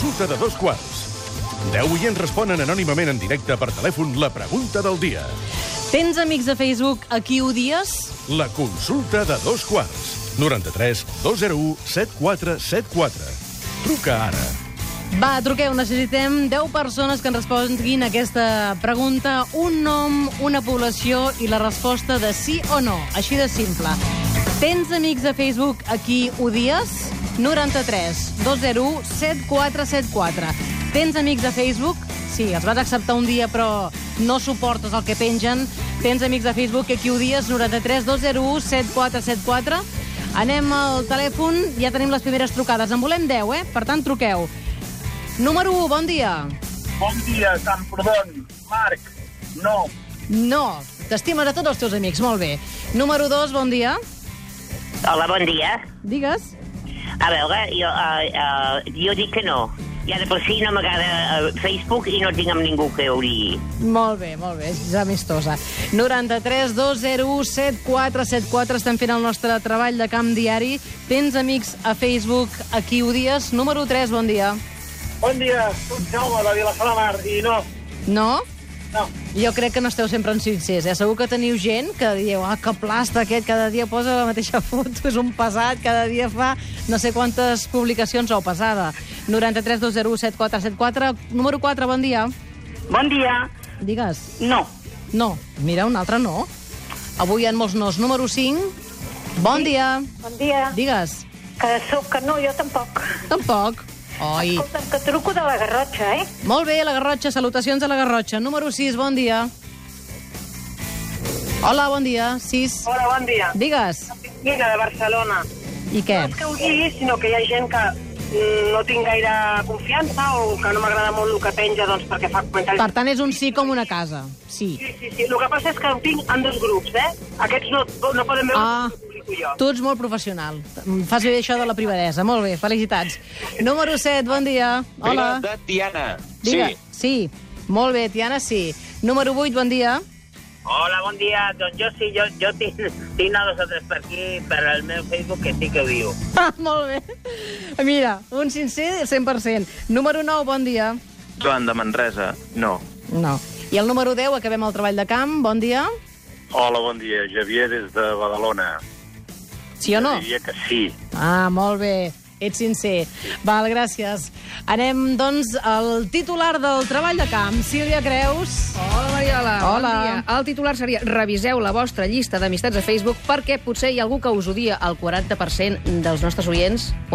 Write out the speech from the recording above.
consulta de 2 quarts. 10 oients responen anònimament en directe per telèfon la pregunta del dia. Tens amics a Facebook a qui odies? La consulta de 2 quarts. 93 201 7474. Truca ara. Va, truqueu, necessitem 10 persones que ens responguin a aquesta pregunta, un nom, una població i la resposta de sí o no, així de simple. Tens amics a Facebook a qui odies? 93 201 7474. Tens amics a Facebook? Sí, els vas acceptar un dia però no suportes el que pengen. Tens amics a Facebook a qui odies? 93 201 7474. Anem al telèfon, ja tenim les primeres trucades. En volem 10, Per tant, truqueu. Número 1, bon dia. Bon dia, Camprodon. Marc, no. No, t'estimes a tots els teus amics, molt bé. Número 2, bon dia. Hola, bon dia. Digues. A veure, jo dic que no. Ja de per si no m'agrada Facebook i no tinc amb ningú que odiï. Molt bé, és amistosa. 93 201 7474, estem fent el nostre treball de camp diari. Tens amics a Facebook a qui odies? Número 3, bon dia. Bon dia, soc Jaume de Vilassar de Mar i no. No? No. Jo crec que no esteu sempre en sincers, Segur que teniu gent que dieu, que plasta aquest, cada dia posa la mateixa foto, és un pesat, cada dia fa no sé quantes publicacions o pesada. 93 201 7474. Número 4, bon dia. Bon dia. Digues. No. No. Mira, un altre no. Avui hi ha molts nos. Número 5. Bon dia. Bon dia. Digues. Que no, jo tampoc. Tampoc. Oi. Escolta'm, que truco de la Garrotxa, Molt bé, la Garrotxa. Salutacions a la Garrotxa. Número 6, bon dia. Hola, bon dia. 6. Hola, bon dia. Digues. Mira, de Barcelona. I què? No és que ho digui, sinó que hi ha gent que no tinc gaire confiança o que no m'agrada molt el que penja, doncs, perquè fa comentaris... Per tant, és un sí com una casa. Sí. Sí. El que passa és que ho tinc en 2 grups, Aquests no poden veure que publico jo. Tu ets molt professional. Fas bé això de la privadesa. Molt bé, felicitats. Número 7, bon dia. Hola. De Tiana. Digues. Sí. Molt bé, Tiana, sí. Número 8, bon dia. Hola, bon dia. Doncs jo sí, jo tinc 2 o 3 per aquí, per al meu Facebook, que sí que ho diu. Molt bé. Mira, un sincer 100%. Número 9, bon dia. Joan de Manresa. No. No. I el número 10, acabem el treball de camp. Bon dia. Hola, bon dia. Javier des de Badalona. Sí o no? Diria que sí. Molt bé. Ets sincer. Val, gràcies. Anem, doncs, al titular del treball de camp. Sílvia Creus. Hola, Mariola. Hola. Bon dia. El titular seria: reviseu la vostra llista d'amistats a Facebook perquè potser hi ha algú que us odia. El 40% dels nostres oients